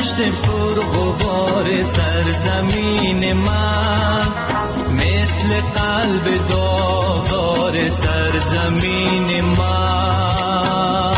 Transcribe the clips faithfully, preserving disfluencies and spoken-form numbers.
دشت پرغبار سرزمین من، مثل قلب داغدار سرزمین من.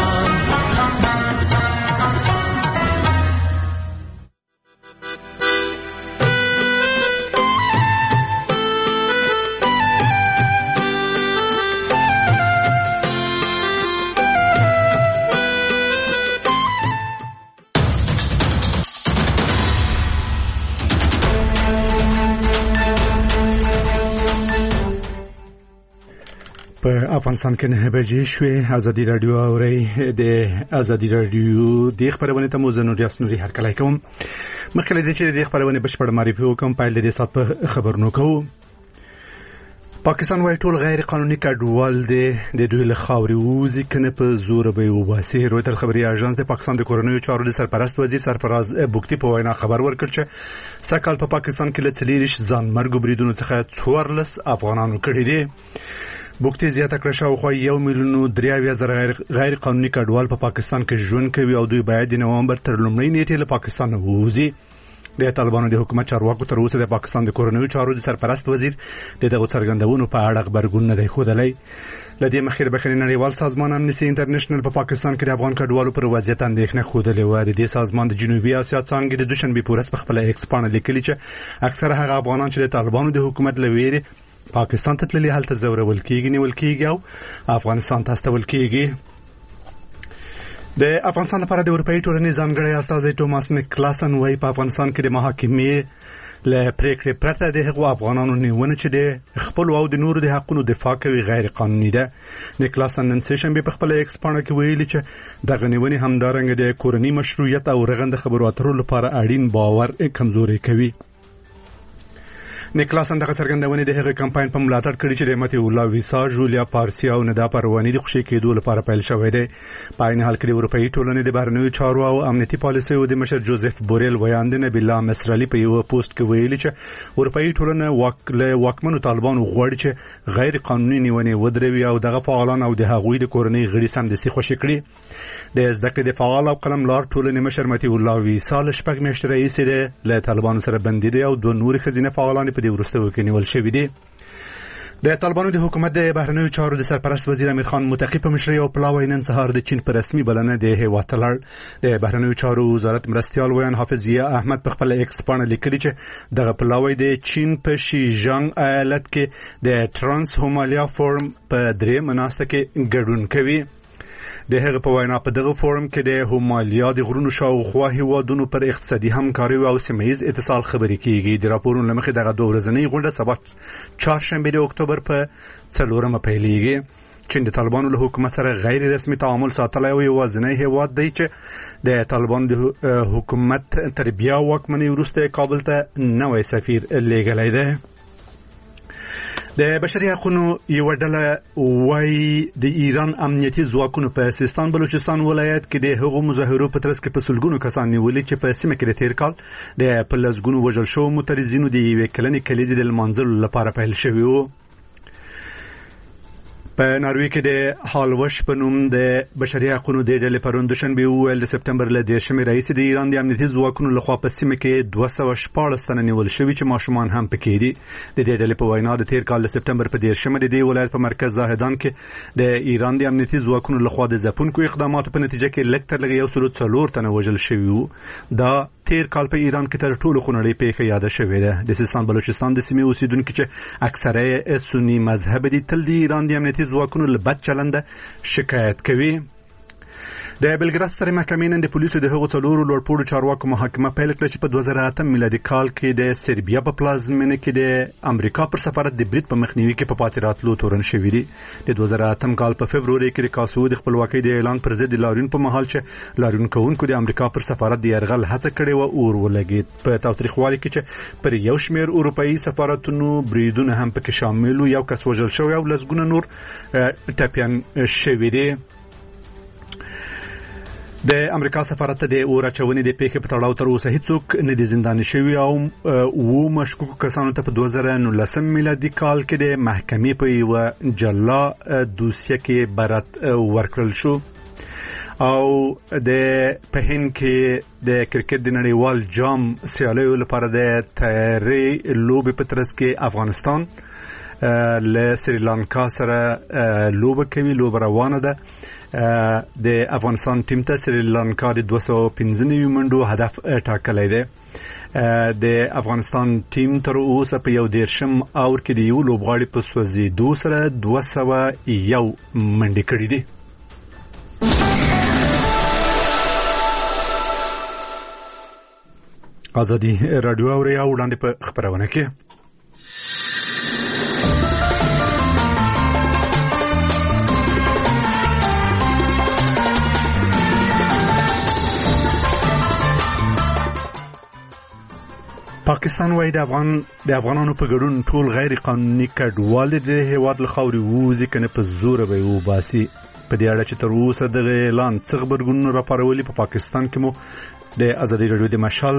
په افغانستان کې نه بجې شوې. ازادي رادیو اوري د ازادي رادیو د خبرونه ته موزه ریاست نوري هر کله کوم مخکې د چې د خبرونه بشپړ معرفي وکم په دې سات په خبرونو کوو. پاکستان وايي ټول غیر قانوني کډوال دي د دوی له خاورې وځي کنه په زور به وباسي. رويتر خبري اژانس د پاکستان د کورنیو چارو د سرپرست وزیر سرفراز بوکتی په وینا خبر ورکړ چې سکهال په پاکستان کې له څلېرش ځان مرګ بریدونو څخه څوارلس افغانانو کړي دي. بوکتی زیاته کړه شاوخوا یو میلیون دریاویا زر غیر, غیر قانوني کډوال په پا پاکستان کې ژوند کوي او دوی باید د نومبر تر لومړۍ نیټې له پاکستان ووځي. د طالبانو د حکومت چارواکو تر اوسه د پاکستان د کورنیو چارو د سرپرست وزیر د دغه څرګندونو په اړه خبرګون نه دی ښودلی. له دې مخکې بخښنې نړیوال سازمان امنیستي انټرنیشنل په پا پاکستان کې د افغان کډوالو پر وضعیت اندېښنه ښودلې وه. د دې سازمان د جنوبي اسیا څانګې د دوشنبې په ورځ په خپله ایکس پاڼه لیکلي چې اکثره هغه افغانان چې د طالبانو د حکومت له ویرې پاکستان ته تللي هلته زورول کېږي نیول کېږي او افغانستان ته استول کېږي. د افغانستان لپاره د اروپایي ټولنې ځانګړی استازی ټوماس نیکلاسن وايي په افغانستان کې د محاکمې له پریکړې پرته د هغو افغانانو نیونه چې د خپل او د نورو د حقونو دفاع کوي غیر قانوني ده. نیکلاسن نن سه شنبه په خپل ایکس پاڼه کې ویلي چې دغه نیونې همدارنګه د کورني مشروعیت او رغنده خبرو اترو لپاره اړین باور کمزوري کوي. نیکلاسن دغه څرګندونې د هغه کمپاین په ملاتړ کړي چې د متي الله ویسا جولیا پارسی او ندا پروانی د خوشي کېدو لپاره پیل شوی دی. په عین حال کې د اروپایي ټولنې د بهرنیو چارو او امنیتي پالیسیو د مشر جوزف بوریل ویاند نبی الله مسرلی په یو پوسټ کې ویلي چې اروپایي ټولنه واکله واکمنو طالبانو غواړي چې غیر قانوني نیونې ودروي او دغه فعالان او د هغوی د کورنۍ غړي سمدستي خوشي کړي. د زده کړې د فعال او قلملار ټولنې مشر متي الله ویسا له شپږ میاشتې راهیسې له طالبانو سره بندي دی او دوه نور خزینه فعالان په دې وروسته کې نیول شوی دی. د طالبانو د حکومت د بهرنیو چارو د سرپرست وزیر امیر خان متقی په مشرۍ او پلاوی نن سهار د چین په رسمي بلنه د هیواد ته لاړ. د بهرنیو چارو وزارت مرستیال ویان حافظ ضیا احمد په خپل ایکس پاڼه لیکلي چې دغه پلاوی د چین په شیجانګ ایالت کې د ترانس هومالیا فورم په درې مناسته کې ګډون کوي. د هغه په وینا په دغه فورم کې د هومالیا د غرونو شاوخوا هیوادونو پر اقتصادي همکاري او سیمه‌ییز اتصال خبرې کیږي. د راپورونو لمخې دغه دوه ورځنۍ غونډه سبا چهارشنبه د اکتوبر په څلورمه پیلېږي. چین د طالبانو له حکومت سره غیر رسمي تعامل ساتلی او یوازینی هیواد دی چې د طالبانو د حکومت تر بیا واکمنۍ وروسته کابل ته نوی سفیر لیږلی دی. د بشري حقوقو یو ډله وايي د ایران امنیتي ځواکونو په سیستان بلوچستان ولایت کې د هغو مظاهرو په ترڅ کې په سلګونو کسان نیولي چې په سیمه کې د تیر کال د پلزګونو وژل شوو معترضینو د یوې کلنې کلیزې د لمانځلو لپاره پیل شوی و. په ناروې کې د هالوش په نوم د بشري حقوقو د ډلې پرون دوشنبه ویل د سپتمبر له دیرشمې راهیسې د ایران د امنیتي ځواکونو لخوا په سیمه کې دوه سوه شپاړس تنه نیول شوي چې ماشومان هم پکې دي. د دې ډلې په وینا د تیر کال د سپتمبر په دیرشمه د دې ولایت په مرکز زاهدان کې د ایران د امنیتي ځواکونو لخوا د ځپونکو اقداماتو په نتیجه کې لږ تر لږه یو سل څلور تنه وژل شوي وو. دا تیر کال په ایران کې تر ټولو خونړۍ پیښه یاده شوې ده. د سیستان بلوچستان د سیمې اوسیدونکو چې اکثره سنی مذهب دي تل د ایران د امنیتي ځواکونو له بد چلنده شکایت کوي. د بلګراد سترې محکمې نن د پولیسو د هغو څلورو لوړپوړو چارواکو محاکمه پیل کړه چې په دوه زره اته میلادي کال کې د سربیا په پلازمینه کې د امریکا پر سفارت د برید په مخنیوي کې په پاتې راتلو تورن شوي دي. د دوه زره اته کال په فبروري کې د کاسو د خپلواکۍ د اعلان پر ضد لاریون په مهال چې لاریون کوونکو د امریکا پر سفارت د یرغل هڅه کړې و اور ولګید. په تاوتریخوالي کې چې پر یو شمېر اروپایي سفارتونو بریدونه هم پکې شامل و، یو کس وژل شوی او لسګونه نور ټپیان شوي دي. د امریکا سفارت ته د اور اچونې د پیښې په تړاو تر اوسه هیڅوک نه دي زنداني شوي او و مشکوکو کسانو ته په دوه زره نولسم میلادي کال کې د محکمې په یوه جلا دوسیه کې برات ورکړل شو. او د په هند کې د کرکټ د نړیوال جام سیالیو لپاره د تیاری لوبې په ترڅ کې افغانستان له سریلانکا سره لوبه کوي. لوبه روانه ده. د افغانستان ټیم ته سریلانکا د دوه سوه پنځه نوي منډو هدف ټاکلی دی. د افغانستان ټیم تر اوسه په یو دیرشم اور کې د یو لوبغاړي په سوځېدو سره دوه سوه یو منډې کړي دي. ازادي رادیو اوري او وړاندې په خبرونه کې پاکستان وايي د افغان د افغانانو په ګډون ټول غیر قانوني کډوال د هیواد له خاورې ووځي کنه په زور به وباسي. په دې اړه چې تر اوسه د اعلان څه خبرګون راپارولي په پاکستان کې مو د ازادي رادیو د مشال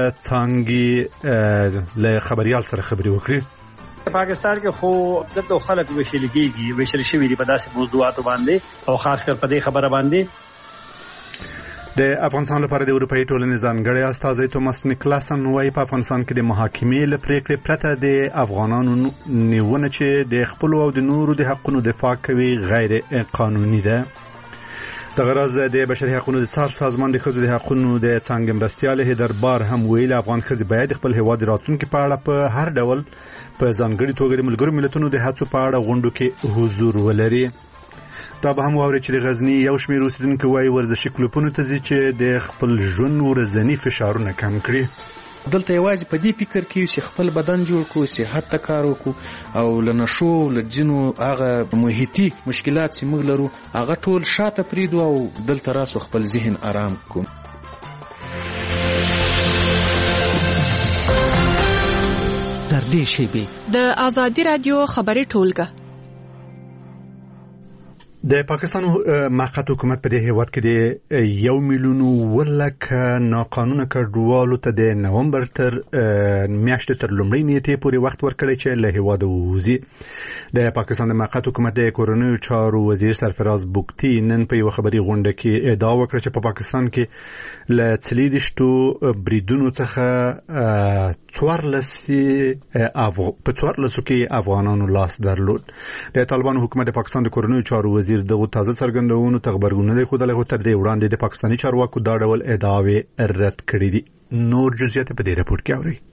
څنګه له خبريال سره خبري وکړي. پاکستان کې خو دغه خلک وشلګيږي وشل شوی دی په داسې موضوعاتو باندې او خاص کر په دې خبره باندې. د افغانستان لپاره د اروپאי ټولنې ځانګړی استازی توماس نیکلاسن وايي په افغانستان کې د محاکمې له پریکړې پرته د افغانانو نیونه چې د خپل او د نورو د حقوقو دفاع کوي غیر قانوني ده. د غرض د بشري حقوقو د څار سازمان د ښځو د حقوقو د څنګه مرستياله دربار هم ویل افغان ښځې باید خپل هیواد راتلونکي په اړه په هر ډول په ځانګړي توګه د ملګرو ملتونو د هڅو په اړه غونډو کې حضور ولري. دا به هم واوري چې د غزنی یو شمېر اوسیدونکو وايي ورزشي کلوبونو ته ځي چې د خپل ژوند ورځنی فشارونه کم کړي. دلته یوازې په دې فکر کې چې خپل بدن جوړ کړو، صحت ته کار وکړو او له نشو له جنو هغه محیطي مشکلات چې موږ لرو هغه ټول شاته پریږدو او دلته راسو خپل ذهن آرام کړو. تر دې شیبې د ازادي رادیو خبري ټولګه د پاکستان موقت حکومت په دې هیواد کې د یو میلیون ولک ناقانونه کډوالو ته د نومبر تر میاشتې تر لومړۍ نیټې پورې وخت ورکړی چې له هیواده ووځي. د پاکستان د موقت حکومت د کورنیو چارو وزیر سرفراز بوکتی نن په یو خبري غونډه کې ادعا وکړه چې په پاکستان کې له څلېدشتو بریدونو څخه څوارلسي افغان په څوارلسو کې افغانانو لاس درلود. د طالبان حکومت د پاکستان د کورنیو چارو وزیر دغه تازه څرګندونو تخبرګونه د خدای له تر دې وړاندې د پاکستاني چارواکو دا ډول ادعاوې رد کړې دي. نور جزئیات په دې راپور کې اورئ.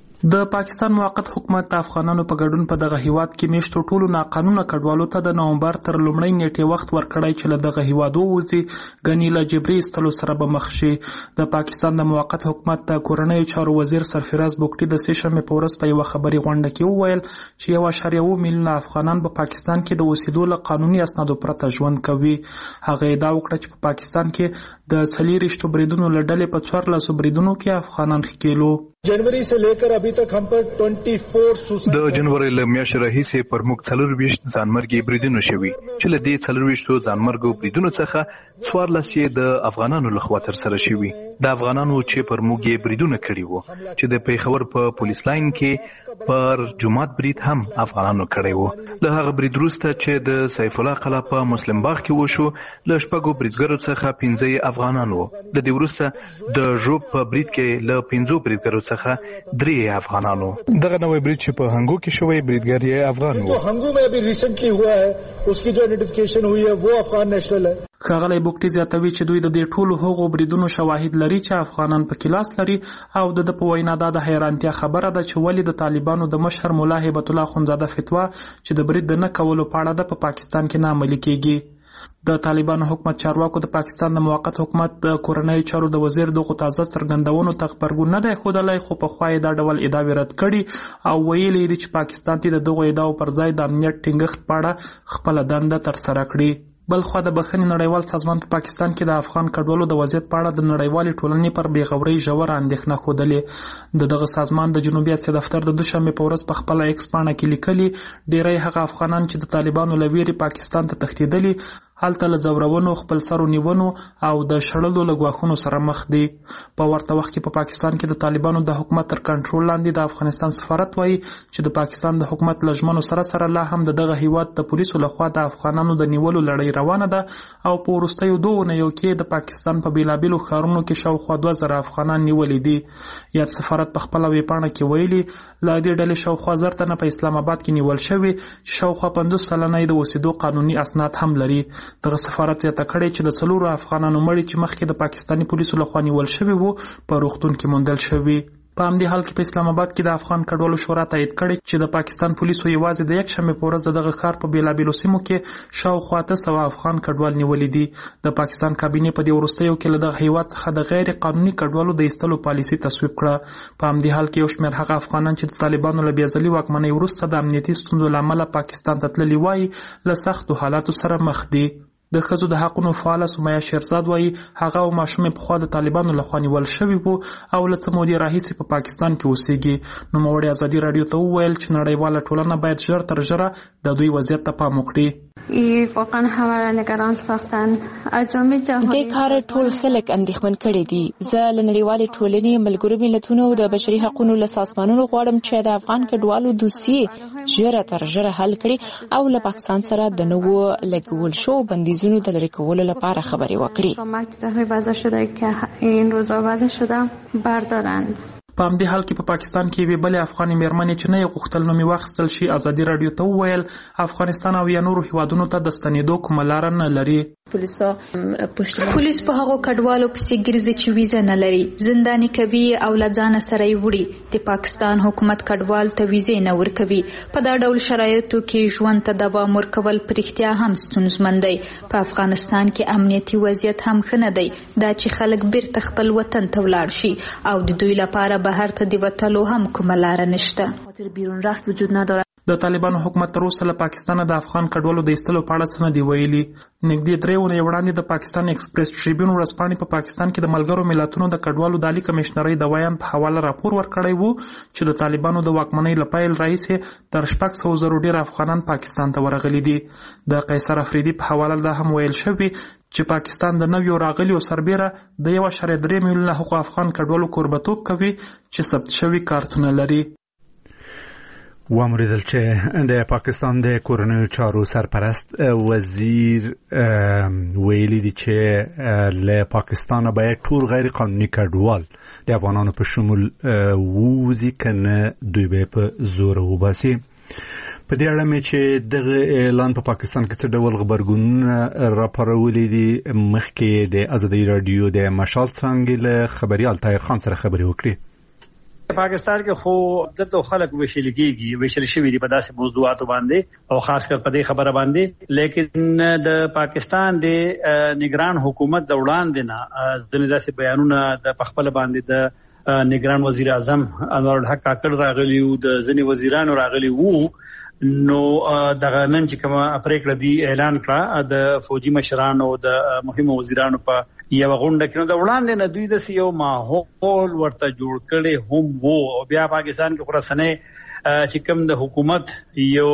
د پاکستان موقت حکومت د افغانانو په ګډون په دغه هیواد کې میشتو ټولو ناقانونه کډوالو ته د نومبر تر لومړۍ نیټې وخت ورکړی چې له دغه هیواد ووځي غنی له جبري استلو سره به مخ شي. د پاکستان د موقت حکومت د کورنیو چارو وزیر سرفراز بوکتی د سه شنبې په ورځ په یو خبري غونډه کې وویل چې یو اشاریه اووه میلیونه افغانان په پاکستان کې د اوسېدو له قانوني اسنادو پرته ژوند کوي. هغه ادعا وکړه چې په پاکستان کې د څلېرویشتو بریدونو له ډلې په څوارلسو بریدونو کې افغانان ښکېلو. जनवरी से लेकर अभी तक हम पर चौबीस د جنوري له میاشتې راهیسې پر موږ څلرویشت ځانمرګي بریدونه شوي چې له دې څلرویشتو ځانمرګو بریدونو څخه څوارلس یې د افغانانو لخوا ترسره شوي. د افغانانو چې پر موږ یې بریدونه کړي وو چې د پیښور په پولیس لاین کې پر جمعات برید هم افغانانو کړی وو. له هغه برید وروسته چې د سیف الله قلعه په مسلم باغ کې وشو له شپږو بریدګرو څخه پنځه یې افغانان وو. د دې وروسته د ژوب په برید کې له پنځو بریدګرو څخه درې افغانانو. دغه نوې برید چې په هنګو کې شوی بریدګر یې افغان و. جو هنګو में अभी रिसेंटली हुआ है उसकी जो आइडेंटिफिकेशन हुई है वो अफगान नेशनल है. ښاغلی بوکټي زیاتوي چې دوی د دې ټولو هغو بریدونو شواهد لري چې افغانان په کلاس لري او د په وینا دا د حیرانتیا خبره ده چې ولې د طالبانو د مشر مولا هیبت الله خونزاده فتوا چې د برید نه کولو په اړه د په پاکستان کې نه عملي کیږي. د طالبانو حکومت چارواکو د پاکستان د موقت حکومت د کورنیو چارو د وزیر دغه تازه څرګندونو ته خبرګون نه دی ښودلی خو په خوا یې دا ډول ادعاوې رد کړي او ویلي دي چې پاکستان ته د دغو ادعاو پر ځای د امنیت ټینګښت په اړه خپله دنده ترسره کړي. بلخوا د بخښنې نړیوال سازمان په پاکستان کې د افغان کډوالو د وضعیت په اړه د نړیوالې ټولنې پر بېغورۍ ژوره اندېښنه ښودلې. د دغه سازمان د جنوبي اسیا دفتر د دوشنبې په ورځ په خپله ایکس پاڼه کې لیکلي ډېری هغه افغانان چې د طالبانو له ویرې پاکستان ته تښتېدلي هلته له ځورونو، خپلسرو نیونو او د شړلو له ګواښونو سره مخ دي. په ورته وخت کې په پاکستان کې د طالبانو د حکومت تر کنټرول لاندې د افغانستان سفارت وایي چې د پاکستان د حکومت له ژمنو سره سره لا هم د دغه هیواد د پولیسو لخوا د افغانانو د نیولو لړۍ روانه ده او په وروستیو دوه اونیو کې د پاکستان په بیلابیلو ښارونو کې شاوخوا دوه زره افغانان نیولي دي. یاد سفارت په خپله ویبپاڼه کې ویلي له دې ډلې شاوخوا زر تنه په اسلام آباد کې نیول شوي چې شاوخوا پنځوس سلنه یې د اوسېدو قانوني اسناد هم لري. دغه سفارت زیاته کړې چې د څلورو افغانانو مړي چې مخکې د پاکستاني پولیسو لخوا نیول شوي وو په روغتون کې موندل شوي. په همدې حال کې په اسلام آباد کې د افغان کډوالو شورا تایید کړی چې د پاکستان پولیسو یوازې د یکشنبې په ورځ د دغه ښار په بیلابیلو سیمو کې شاوخوا اته سوه افغان کډوال نیولي دي. د پاکستان کابینې په دې وروستیو کې له دغه هیواد څخه د غیر قانوني کډوالو د ایستلو پالیسي تصویب کړه. په همدې حال کې یو شمېر هغه افغانان چې د طالبانو له بېځلي واکمنۍ وروسته د امنیتي ستونزو له امله پاکستان ته تللي وایي له سختو حالاتو سره مخ دي. د ښځو د حقونو فعاله سمیه شیرزاد وایي هغه او ماشومې پخوا د طالبانو لخوا نیول شوي وو او له څه مودې راهیسې په پاکستان کې اوسېږي. نوموړې ازادي راډیو ته وویل چې نړیواله ټولنه باید ژر تر ژره د دوی وضعیت ته پام وکړي. واقعا همه را نگران ساختن. اجرام جهانی د کار ټول خلک اندېښمن کړي دي. زه له نړیوالې ټولنې، ملګرو ملتونو او د بشري حقوقو له سازمانونو غواړم چې د افغان کډوالو دوسیې ژر تر ژره حل کړي او له پاکستان سره د نوو لګول شو بندیزونو د لرې کولو لپاره خبرې وکړي. کمک وضع شده که این روزا وضع شده بردارند. په همدې حال کې په پاکستان کې یوې بلې افغاني مېرمنې چې نه یې غوښتل نوم یې واخیستل شي ازادي راډیو ته وویل افغانستان او یا نورو هیوادونو ته د ستنېدو کومه لاره نه لري. پولیس په هغو کډوالو پسې ګرځي چې ویزه نه لري، زنداني کوي او له ځانه سره یې وړي. د پاکستان حکومت کډوال ته ویزې نه ورکوي. په دا ډول شرایطو کې ژوند ته دوام ورکول په رښتیا هم ستونزمن دی. په افغانستان کې امنیتي وضعیت هم ښه نه دی. دا چې خلک بیرته خپل وطن ته ولاړ شي او د دوی لپاره بهر ته د وتلو هم کومه لاره نشته. بیرون رفت وجود نداره. د طالبانو حکومت تر اوسه له پاکستانه د افغان کډوالو د ایستلو په اړه څه نه دي ویلي. نږدې درې اونۍ وړاندې د پاکستان ایکسپریس ټریبیون ورځپاڼې په پاکستان کې د ملګرو ملتونو د کډوالو د عالي کمشنرۍ د ویان په حواله راپور ورکړی وو چې د طالبانو د واکمنۍ له پیل راهیسې تر شپږ سوه زرو ډېر افغانان پاکستان ته ورغلي دي. د قیصر افریدي په حواله دا هم ویل شوي چې پاکستان د نویو راغلیو سربیره د یو اعشاریه درې میلیونه حقوق افغان کډوالو کوربتوب کوي چې ثبت شوي کارتونه لري. وامریدل چې د پاکستان د کورنیو چارو سرپرست وزیر ویلي دي چې له پاکستان باید ټول غیر قانوني کډوال د افغانانو په شمول ووزي کنه دوی به په زور وباسي. په دې اړه مې چې دغه اعلان په پاکستان کې څه ډول غبرګونونه راپارولي دي مخکې د ازادي راډیو د مشال څانګې له خبريال طاهر خان سره خبرې وکړي. پاکستان کې خو دلته خلک وشل کېږي وشل شوی دي په داسې موضوعاتو باندې او خاص کر په دې خبره باندې، لیکن د پاکستان د نگران حکومت د وړاندې نه ځینې داسې بیانونه د خپل باندې د نگران وزیر اعظم انور الحق کاکړ راغلی وو، د ځینې وزیرانو راغلی وو. نو دغه نن چې کومه پریکړه دی اعلان کړه د فوجي مشرانو او د مهمو وزیرانو په یو غونډه کې، نو د وړاندې نه دوی د یو ماحول ورته جوړ کړي هم وو. او بیا پاکستان کې خراسانه چې کوم د حکومت یو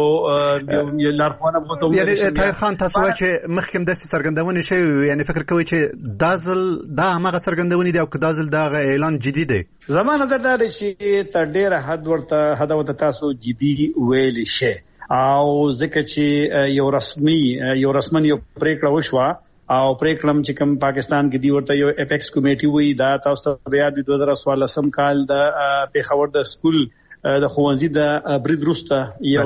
یو لارښوونه بوته یعنی طاهر خان تاسو چې مخکې د څرګندونې شوی، یعنی فکر کوي چې دازل دا هغه څرګندونې دی او که دازل دا اعلان جدي دی؟ زمانه دا د چې تر ډیره حد ورته حد ورته تاسو جدي ویل شي او ځکه چې یو رسمي یو رسمن یو پریکړه وشوه او پریکړم چې کوم پاکستان کې دی ورته یو اپیکس کمیټي وی دا تاسو ته بیا د دوه زره څوارلسم کال د پیښور د سکول د خوانزي د برید روسته یو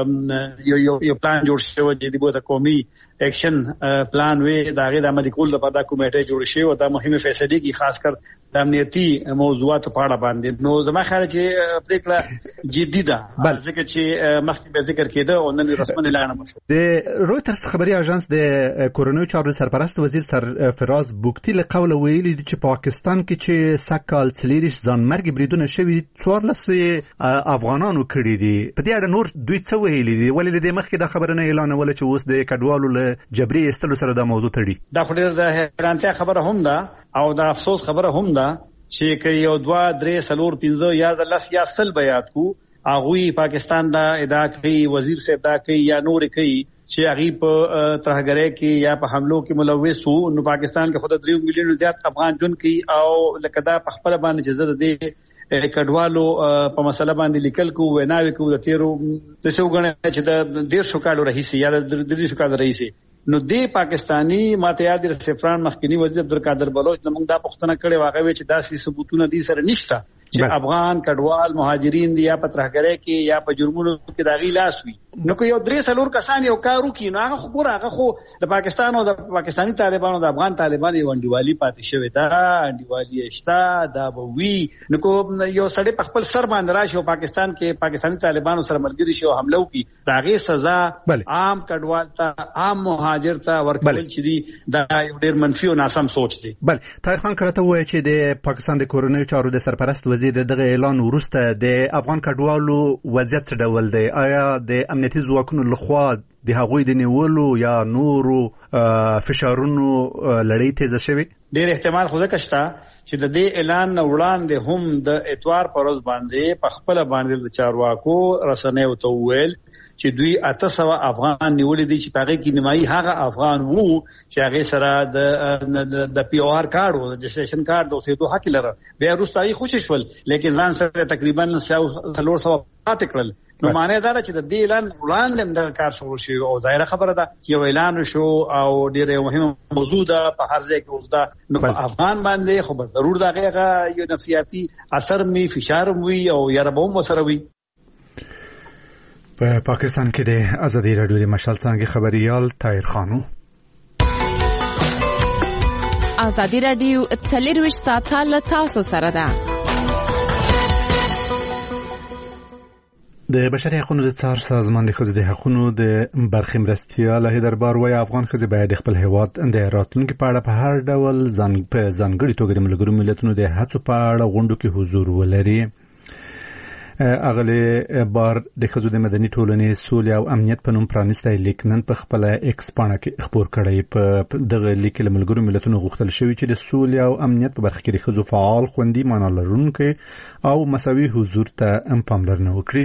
یو یو پلان جوړ شوی چې د بوته قومي اکشن پلان وی دا غي د عملي کول لپاره د کمیټه جوړ شوی او دا مهمه فیصله کی خاص کر د امنیتي موضوعات په اړه باندې. نو زما خیال چې پریکړه جدي ده ځکه چې مخکې به ذکر کېده او نن رسمن اعلان وشو. د رويترز خبري اژانس د کورونو چارو سرپرست وزیر سرفراز بوکتی له قوله ویلي دي چې پاکستان کې چې سکهال څلېرش ځانمرګ بریدونه شوي څوارلس افغانانو کړي دي. په دې اړه نور دوی څه ویلي دي؟ ولې د مخکې د خبرونه اعلان ولا چې اوس د کډوالو له جبري استلو سره د موضوع تړي؟ دا خو ډېر د حیرانتیا خبره هم ده او د افسوس خبره هم ده چې که یو دوه درې څلور پنځه یا د لس یا سل بیات کو هغوی پاکستان دا ادعا کوي، وزیر صاحب دا کوي یا نور کوي چې هغه په ترهګرۍ کې یا په حملو کې ملوث وو. نو پاکستان کې خود درې میلیون زیات افغان جون کې او لکه دا په خپل باندې چې زده دي کډوالو په مسله باندې لیکل کو وناوي کو د تیرو د څو غنه چې د ډیر شو کالو رئیس یا د درې شو کالو رئیس نو دی پاکستانی ماته یاد د سفران مخکنی وزیر عبدالقادر بلوچ موږ دا پښتنه کړې واقعي چې داسې ثبوتونه دي سره نشته چې افغان کډوال مهاجرین دي یا په ترهګرۍ کې یا په جرمونو کې داغي لاس وي. نو کو یو درې سلور کسان یو کارو کې نو هغه خو هغه خو د پاکستان او د پاکستانی طالبانو د افغان طالبانو یو انډیوالي پاتې شوی دا انډیوالي اشتا دا بوي. نو کو یو سړی په خپل سر باندې راشي او پاکستان کې پاکستانی طالبانو سره ملګری شي او حمله وکړي داغي سزا عام کډوال ته عام مهاجر ته ورکول چې دي دا یو ډیر منفي او ناسم سوچ دی. بل طاهر خان کرته وایي چې د پاکستان د کورنۍ چارو د سرپرست وزیر دغه اعلان وروسته د افغان کډوالو وضعیت څه ډول دی؟ آیا د امنیتي ځواکونو لخوا د هغوی د نیولو یا نورو فشارونو لړۍ تیزه شوې؟ ډېر احتمال خو ځکه شته چې د دې اعلان نه وړاندې هم د اتوار پر ورځ باندې په خپله باندې د چارواکو رسنیو ته وویل چې دوی اته سوه افغان نیولې دي چې په هغې کې نیمایي هغه افغان وو چې هغې سره د پی او آر کارډ و د رجسټریشن کارډ د اوسېدو حق لره. بیا وروسته هغې خوشې شول لیکن ځان سره تقریبا څلور سوه پاتې کړل. نو معنی دا ده چې د دې اعلان وړاندې هم دغه کار شروع شوی او ظاهره خبره ده چې یو اعلان شو او ډېره مهمه موضوع ده په هر ځای کې اوس ده. نو په افغان باندې خو به ضرور د هغې یو نفسیاتي اثر وي فشار وي او یاره به هم ورسره وي. په پاکستان کې د ازادي راډیو د مشال څانګې خبريال طاهر خانو. ازادي راډیو څلرویشت ساعته له تاسو سره ده. د بشري حقوقو د څار سازمان د ښځو د حقوقو د برخې مرستیال هیدربار وایي افغان ښځې باید خپل هیواد د راتلونکي په اړه په هر ډول ځان په ځانګړي توګه د ملګرو ملتونو د هڅو په اړه غونډو کې حضور ولري. اغلی بار د ښځو د مدني ټولنې سولې او امنیت په نوم پرانیستی لیک نن په خپله ایکس پاڼه کې خپور کړی. په دغه لیک کې له ملګرو ملتونو غوښتل شوي چې د سولې او امنیت په برخه کې د ښځو فعال خوندي معنا لرونکی او مساوي حضور ته هم پاملرنه وکړي.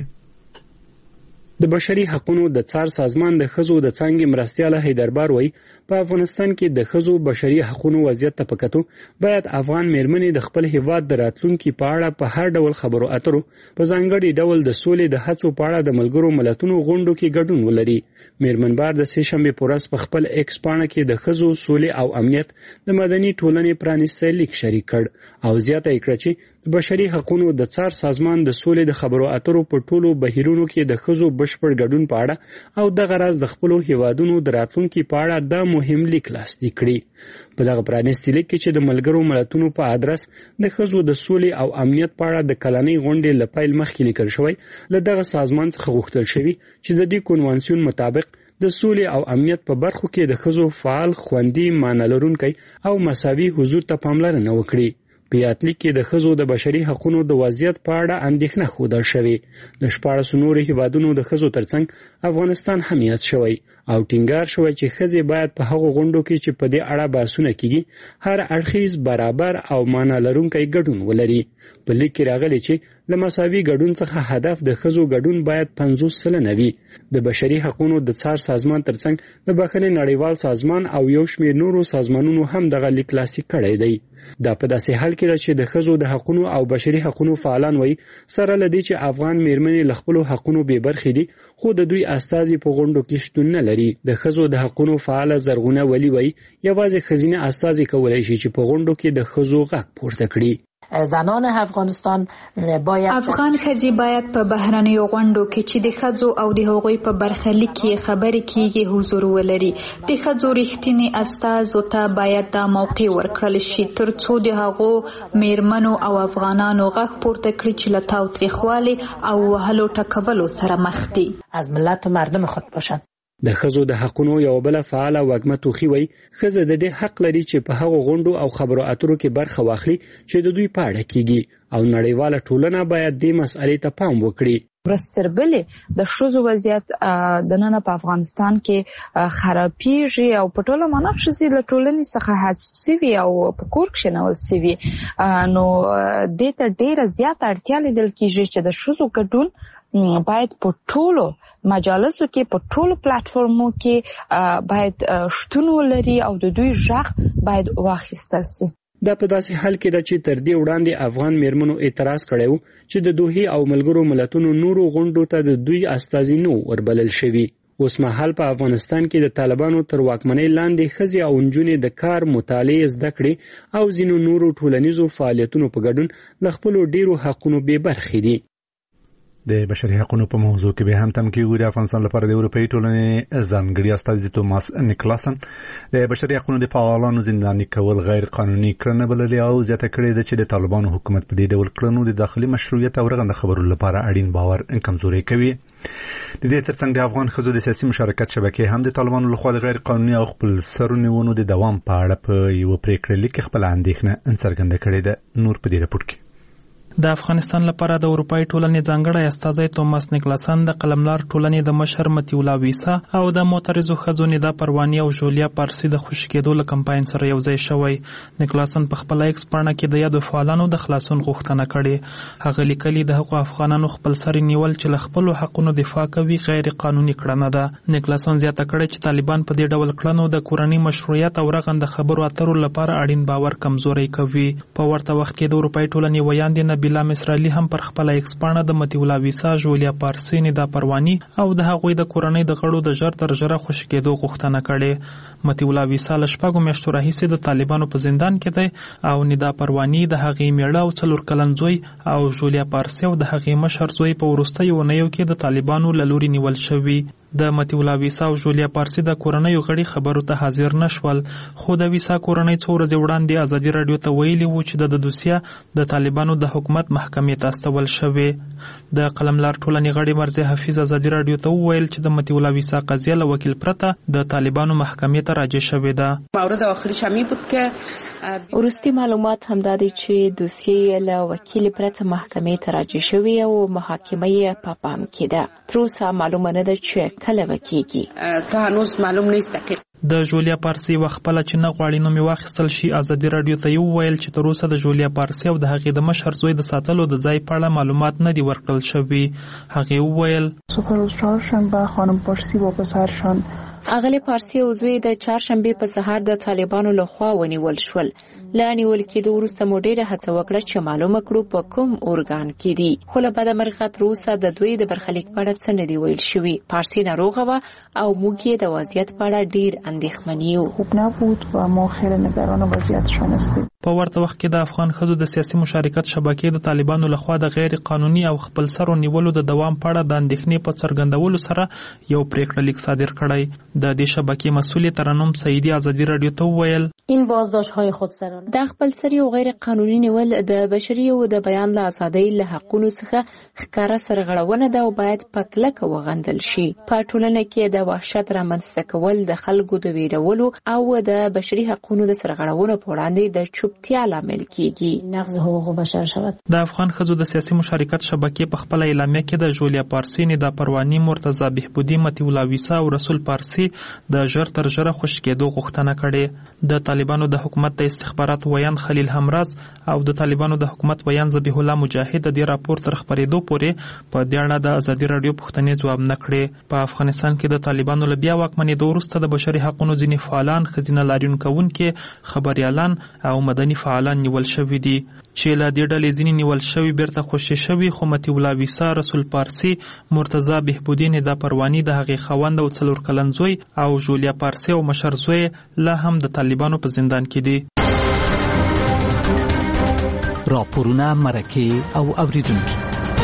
د بشري حقوقو د څار سازمان د ښځو د څانګې مرستیال هیدربار وایي په افغانستان کې د ښځو بشري حقوقو وضعیت ته په کتو باید افغان میرمنې د خپل هیواد د راتلونکي په اړه په هر ډول خبرو اترو په ځانګړي ډول د سولې د هڅو په اړه د ملګرو ملتونو غونډو کې ګډون ولري. میرمنبار د سې شنبې په ورځ په خپل ایکس پاڼه کې د ښځو سولې او امنیت د مدني ټولنې پرانیستی لیک شریک کړ او زیاته یې کړه چې د بشري حقوقو د څار سازمان د سولې د خبرو اترو په ټولو بهیرونو کې د ښځو بشپړ ګډون په اړه او دغه راز د خپلو هیوادونو د راتلونکي په اړه دا مهم لیک لاسلیک کړي. په دغه پرانیستي لیک کې چې د ملګرو ملتونو په ادرس د ښځو د سولې او امنیت په اړه د کلنۍ غونډې له پیل مخکې لیکل شوی له دغه سازمان څخه غوښتل شوي چې د دې کنوانسیون مطابق د سولې او امنیت په برخو کې د ښځو فعال خوندي معنا لرونکی او مساوي حضور ته پاملرنه وکړي. په یاتلیک کې د ښځو د بشري حقوقو د وضعیت په اړه اندېښنه ښودل شوې. د شپاړسو نورو هیوادونو د ښځو ترڅنګ افغانستان هم یاد شوی او ټینګار شوی چې ښځې باید په هغو غونډو کې چې په دې اړه بحثونه کیږي هر اړخیز برابر او معنا لرونکی ګډون ولري. په لیک کې راغلی چې له مساوي ګډون څخه هدف د ښځو ګډون باید پنځوس سلنه وي. د بشري حقوقو د څار سازمان ترڅنګ د بخښنې نړیوال سازمان او یو شمېر نورو سازمانونو هم دغه لیک لاسلیک کړی دی. دا په داسې حال کې ده چې د ښځو د حقوقو او بشري حقوقو فعالان وایي سره له دې چې افغان میرمنې له خپلو حقوقو بې برخې دي خو د دوی استازي په غونډو کې شتون نه لري. د ښځو د حقوقو فعاله زرغونه ولی وایي یوازې ښځینه استازي کولی شي چې په غونډو کې د ښځو غږ پورته کړي. زنان افغانستان باید افغان ښځې باید په بهرنیو غونډو کې چې د ښځو او د هغوی په برخلیک کې خبرې کیږي حضور ولري. د ښځو رښتینی استازو ته باید دا موقع ورکړل شي ترڅو د هغو میرمنو او افغانانو غږ پورته کړي چې له تاوتریخوالي او وهلو ټکولو سره مخ دي. از ملت و مردم خود باشند. د ښځو د حقوقو یو بل فعال وګمه توخی وای ښځه د دې حق لري چې په هغو غونډو او خبرو اترو کې برخه واخلي چې د دوی په اړه کیږي او نړیواله ټولنه باید دې مسئلې ته پام وکړي. رستربلې د شوزو وضعیت د نن په افغانستان کې خرابېږي او په ټوله معنا شزي له ټولنې څخه حذف شوی او په کور کې نو شوی نو د ته ډیره زیاته اړتیا لیدل کیږي چې د شوزو ګډون باید په ټولو مجالسو کې په ټولو پلیټفارمو کې باید شتون ولري او د دوی ځخ باید واخیستل شي. دا په داسې حال کې ده چې تر دې وړاندې افغان میرمنو اعتراض کړی و چې د دوحې او ملګرو ملتونو نورو غونډو ته د دوی استازي نه وربلل شوي. اوس مهال په افغانستان کې د طالبانو تر واکمنۍ لاندې ښځې او نجونې د کار، مطالعې، زده کړې او ځینو نورو ټولنیزو فعالیتونو په ګډون له خپلو ډیرو حقونو بې برخې دي. د بشري حقوقو په موضوع کې به هم تم کې د افغانستان لپاره د اروپאי ټولنې ځانګړي استازي توماس نیکلاسن د بشري حقوقو د فعالانو زنداني کول غیر قانوني کړنه بللې او زیاته کړې ده چې د طالبانو حکومت په دې ډول کړنو د داخلي مشروعیت او رغنده خبرو لپاره اړین باور کمزوري کوي. د دې ترڅنګ د افغان ښځو د سیاسي مشارکت شبکې هم د طالبانو لخوا د غیر قانوني او خپل سرو نیونو د دوام په اړه په یو پریکړه لیک خپل اندېښنه څرګنده کړې ده. نور په دې راپور کې د افغانستان لپاره د اروپאי ټولنې ځانګړی استازی توماس نیکلاسن د قلملار ټولنې د مشر متی الله ویسا او د معترضو ښځو ندا پرواني او جولیا پارسي د خوشی کېدو له کمپاین سره یو ځای شوی. نیکلاسن په خپل ایکس پاڼه کې د یادو فعالانو د خلاصون غوښتنه کړې. هغه لیکلي د حقوق افغانانو خپل سر نیول چې له خپل حقونو دفاع کوي غیر قانوني کړنه ده. نیکلاسن زیاته کړې چې طالبان په دې ډول کړنو د کورنۍ مشروعیت او رغنده خبرو اترو لپاره اړین باور کمزوري کوي. په ورته وخت کې د اروپאי ټولنې ویاندې بلا مصرعلی هم پر خپل ایکس پاڼه د متی الله ویسا، جولیا پارسي، ندا پرواني او د هغوی د کورنۍ د غړو د ژر تر ژره خوشی کېدو غوښتنه کړې. متی الله ویسا له شپږو میاشتو راهیسې د طالبانو په زندان کې دی او ندا پرواني د هغې میړه او څلور کلن زوی او جولیا پارسي او د هغې مشر زوی په وروستیو اونیو کې د طالبانو له لوري نیول شوي. د متی الله ویسا او جولیا پارسي د کورنۍ غړي خبرو ته حاضر نشول، خو د ویسا کورنۍ څو ورځې وړاندې ازادي رادیو ته ویلي وو چې د دوسیه د طالبانو د حکومت محکمې ته استول شوی. د قلملار ټولنې غړي مرزي حفیظ ازادي رادیو ته وویل چې د متی الله ویسا قضیه له وکیل پرته د طالبانو محکمې ته راجع شوې ده. مورد آخرش هم بود که ورستی معلومات هم دادي چې دوسیه له وکیل پرته محکمې ته راجع شوی او محاکمه یې په پام کې ده. تر اوسه معلومه نه ده چې کله وکیږي. تا هنوز معلوم نیست دقیق. د جولیا پارسي وخپله چې نه غواړي نوم یې واخیستل شي، ازادي رادیو ته یې وویل چې تر اوسه د جولیا پارسي او د هغې د مشر زوی د ساتلو د ځای په اړه معلومات نه دي ورکړل شوي. هغې وویل روز چهارشنبه خانم پارسی با پسرشان اغلی پارسی او زوی د چهارشنبه په سهار د طالبانو لخوا ونیول شول. لا نیول کېدو وروسته مو ډېره هڅه وکړه چې معلومه کړو په کوم ارګان کې دي، خو له بده مرغه تر اوسه د دوی د برخلیک په اړه څه نه دي ویل شوي. پارسی ناروغه وه او موږ یې د وضعیت په اړه ډېر اندېښمن یو. خوب نبود و ما خیلی نگران وضعیتشان هستیم. په ورته وخت کې د افغان ښځو د سیاسي مشارکت شبکې د طالبانو لخوا د غیر قانوني او خپل سرو نیولو د دوام په اړه د اندېښنې په څرګندولو سره یو پریکړه لیک صادر کړی. د دې شبکې مسؤل ترنم سعیدی ازادي رادیو ته وویل این بازداشت‌های خودسرانه د خپل سری او غیر قانوني نیول د بشري او د بیان له ازادۍ له حقونو څخه ښکاره سرغړونه ده او باید په کلکه وغندل شي. په ټولنه کې د وحشت رامنځته کول د خلکو د ویرولو او د بشري حقونو د سرغړونو په وړاندې د چوپتیا لامل کیږي. نقض حقوق بشر شود. د افغان ښځو د سیاسي مشارکت شبکې په خپل اعلامیه کې د جولیا پارسي، ندا پرواني، مرتضی بهبودی، متی الله ویسا او رسول پارسي د ژر تر ژره خوشی کېدو غوښتنه کړې. د طالبانو د حکومت د استخباراتو ویان خلیل همراز او د طالبانو د حکومت ویان ذبیح الله مجاهد د دې راپور تر خبرېدو پورې په دې اړه د ازادي رادیو پوښتنې ځواب نه کړې. په افغانستان کې د طالبانو له بیا واکمنېدو وروسته د بشري حقونو ځینې فعالان، ښځینه لاریون کوونکي، خبریالان او مدني فعالان نیول شوي دي چې له دې ډلې ځینې نیول شوي بیرته خوشي شوي، خو متی الله ویسا، رسول پارسي، مرتضی بهبودی، ندا پرواني، د هغې خاوند او څلور کلن زوی او جولیا پارسي او مشر زوی لا هم د طالبانو په زندان کې دي. راپورونه، مرکې او اوریدونکي.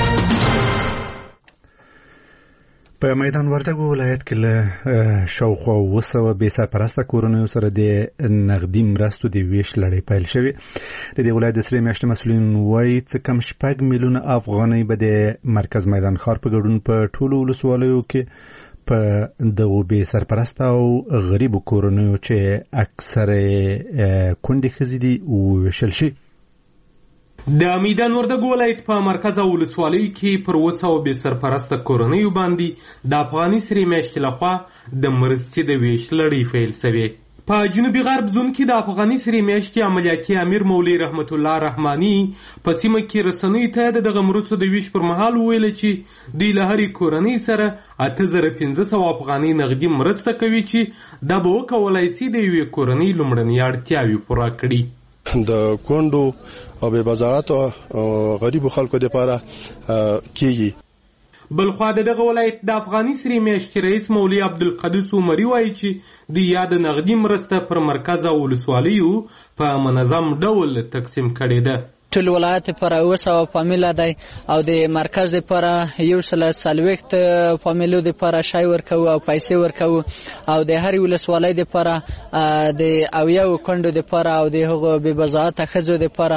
په میدان وردګو ولایت کې له شاوخوا اوه سوه بې سرپرسته کورنیو سره د نغدي مرستو د ویش لړۍ پیل شوې. د دې ولایت د سرې میاشتې مسؤلین وایي څه کم شپږ میلیونه افغانۍ به د مرکز میدان ښار په ګډون په ټولو ولسوالیو کې په دغو بې سرپرسته او غریبو کورنیو چې اکثره کونډې ښځې دي وویشل شي. د میدان وردګ ولایت په مرکز او ولسوالۍ کې پر اووه سوه بې سرپرسته کورنیو باندې د افغاني سرې میاشتې لخوا د مرستې د ویش لړۍ پیل شوې. په جنوبي غرب زون کې د افغاني سرې میاشتې عملیاتي امیر مولوي رحمت الله رحماني په سیمه کې رسنیو ته د دغه مرستو د ویش پر مهال وویل چې دوی له هرې کورنۍ سره اته زره پنځه سوه افغانۍ نغدي مرسته کوي چې دا به وکولای شي د یوې کورنۍ لومړنۍ اړتیاوې پوره کړي. د کونډو او بې بزاعتو او غریبو خلکو لپاره کیږي. بلخوا د دغه ولایت د افغاني سرې میاشتې رئیس مولوي عبدالقدوس عمري وایي چې دوی یا د نغدي مرسته پر مرکز او ولسوالیو په منظم ډول تقسیم کړې ده. ټول ولایت پر اووه سوه فامیله دی او د مرکز لپاره یو سل څلوېښت فامیلو لپاره شی ورکوو او پیسې ورکوو او د هرې ولسوالۍ لپاره د اویاو کونډو لپاره او د هغو بې بزاعته ښځو لپاره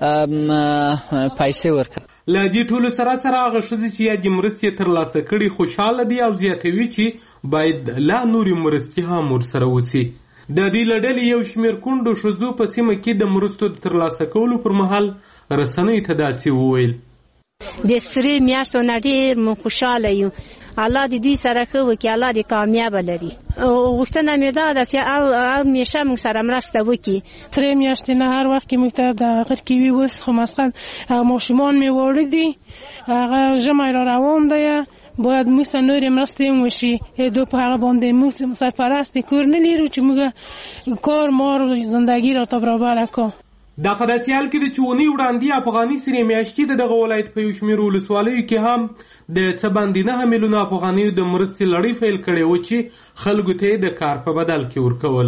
پیسې ورکوو. له دې ټولو سره سره هغه ښځې چې یا د مرستې ترلاسه کړي خوشحاله دي او زیاتوي چې باید لا نورې مرستې هم ورسره وسي. د دې له ډلې یو شمېر کونډو ښځو په سیمه کې د مرستو د ترلاسه کولو پر مهال رسنیو ته داسې وویل: د سرې میاشتو نه ډېر مو خوشحاله یو. الله دې دوی سره ښه وکړي، الله دې کامیابه لري. غوښتنه مې دا ده چې همیشه موږ سره مرسته وکړي. سرې میاشتې نه هر وخت کې موږ ته د غر کې وي. اوس خو مثلا ماشومان مې واړه دي، هغه ژمی را روان دی، باید موږ ته نورې مرستې هم وشي. دو په هغه باندې موږ سرپرست کور نه لرو چې موږ کار مار زندگی را ته برابره کړو. دا په داسې حال کې ده چې اونۍ وړاندې افغاني سرې میاشتې د دغه ولایت په یو شمېر ولسوالیو کې هم د څه باندې نهه میلیونه افغانیو د مرستې لړۍ پیل کړې وه چې خلکو ته یې د کار په بدل کې ورکول.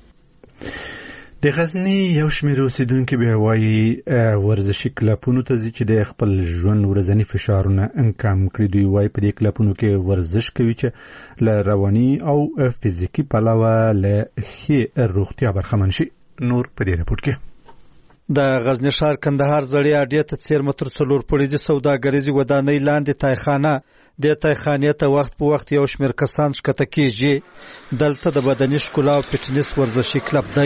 د غزني یو شمېر اوسیدونکي بیا وایي ورزشي کلبونو ته ځي چې د خپل ژوند ورځني فشارونه کم کړي. دوی وایي په دې کلبونو کې ورزش کوي چې له رواني او فزیکي پلوه له ښې روغتیا برخمن شي. نور په دې رپورټ کې د غزني ښار کندهار زړې اډې ته څېرمه تر څلور پوړیزې سوداګریزې ودانۍ لاندې تایخانه. دې تایخانې ته وخت په وخت یو شمېر کسان ښکته کېږي. دلته د بدني ښکلا او فټنس ورزشي کلب دی.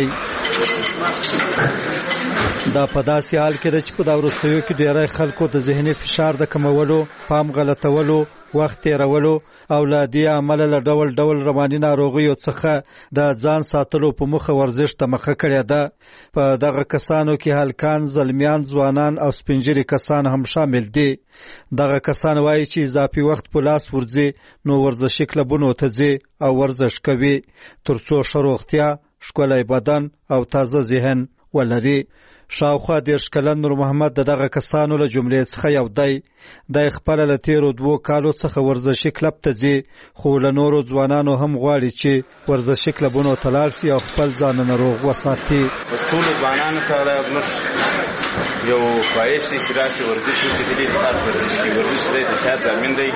دا په داسې حال کې ده چې په دا وروستیو کې ډېری خلکو د ذهني فشار د کمولو، پام غلطولو، وخت تېرولو او له دې عمله له ډول ډول رواني ناروغیو څخه د ځان ساتلو په موخه ورزش ته مخه کړې ده. په دغه کسانو کې هلکان، زلمیان، ځوانان او سپینږیري کسان هم شامل دي. دغه کسان وایي چې اضافي وخت په لاس ورځي نو ورزشي کلبونو ته ځي او ورزش کوي تر څو ښه روغتیا، ښکلی بدن او تازه ذهن ولري. شاوخوا دېرش کلن نور محمد د دغه کسانو له جملې څخه یو دی. دی خپله له تېرو دوو کالو څخه ورزشي کلب ته ځي، خو له نورو ځوانانو هم غواړي چې ورزشي کلبونو ته لاړ شي او خپل ځانونه روغ وساتي. ټولو ځوانانو ته موږ یو خواهش دی چې راشي ورزش وکړي. دلې خاص ورزش کوي. ورزش دی د صحت ضامن دی.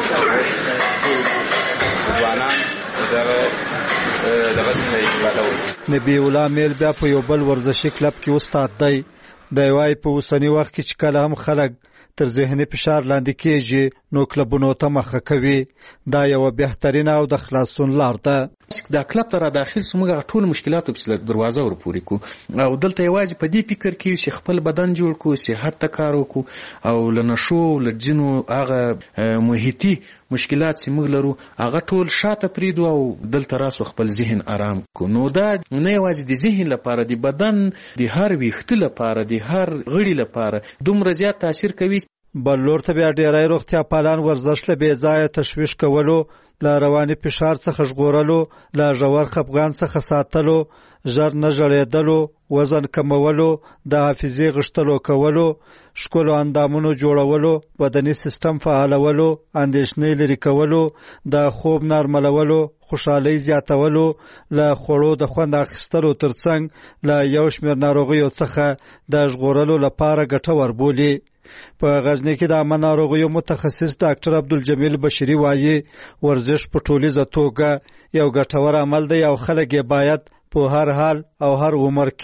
ځوانان دغه دغه څخه استفاده وکړي. نبی الله میل بیا په یو بل ورزشي کلب کې استاد دی. دی وایي په اوسني وخت کې چې کله هم خلک تر ذهني فشار لاندې کېږي نو کلبونو ته مخه کوي. دا یوه بهترینه او د خلاصون لار ده. دا کلب ته را داخل سو موږ هغه ټول مشکلاتو پسې دروازه ورپورې کړو او دلته یوازې په دې فکر کې چې خپل بدن جوړ کړو، صحت ته کار وکړو او له نشو له ځینو هغه محیطي مشکلات چې موږ لرو هغه ټول شاته پرېږدو او دلته راسو خپل ذهن آرام کړو. نو دا نه یوازې د ذهن لپاره، د بدن د هر ویښته لپاره، د هر غړي لپاره دومره زیات تاثیر کوي. بل لور ته بیا ډېری روغتیا پالان ورزش له بې ځایه تشویش کولو، له رواني فشار څخه ژغورلو، له ژور خفګان څخه ساتلو، ژر نه ژړېدلو، وزن کمولو، د حافظې غښتلو کولو، ښکلو اندامونو جوړولو، بدني سیستم فعالولو، اندېښنې لرې کولو، د خوب نرملولو، خوشحالۍ زیاتولو، له خوړو د خوند اخیستلو ترڅنګ له یو شمېر ناروغیو څخه د ژغورلو لپاره ګټور بولي. په غزني کې د عامه ناروغیو متخصص ډاکټر عبدالجمیل بشري وایي ورزش په ټولیزه توګه یو ګټور عمل دی او خلک یې باید په هر حال او هر عمر کې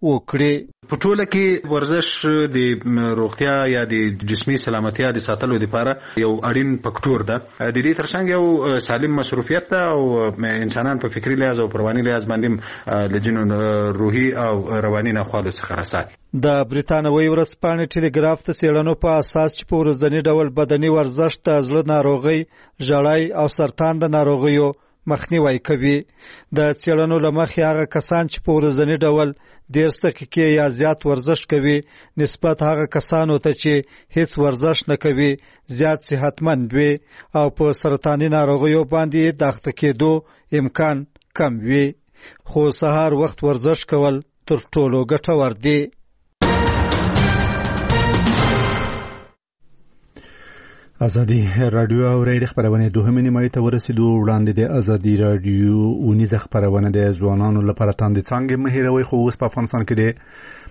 وکړي. په ټوله کې ورزش د روغتیا یا د جسمي سلامتیا د ساتلو لپاره یو اړین فکټور ده. د دې ترڅنګ یو سالم مصروفیت ده او انسانان په فکری لحاظ او رواني لحاظ باندې لجنو روحي او رواني ناخوالو څخه رسات. د بریتانوي ورځپاڼې ټلګراف ته څېړنو په اساس چې په ورځني ډول بدني ورزش د زړه ناروغۍ، ژړای او سرطان د ناروغیو مخنیوی کوي. د څېړنو له مخې هغه کسان چې په ورځني ډول دېرش دقیقې یا زیات ورزش کوي نسبت هغه کسانو ته چې هیڅ ورزش نه کوي زیات صحتمند وي او په سرطاني ناروغیو باندې د اخته کېدو امکان کم وي. خو سهار وخت ورزش کول تر ټولو ګټور دی. ازادي رادیو او ریډ خبرونه دوهمه نیمه ته ورسېدو. وړاندې د ازادي رادیو اونیزه خبرونه د ځوانانو لپاره تاند څنګه مهیروي خو اوس په افغانستان کې د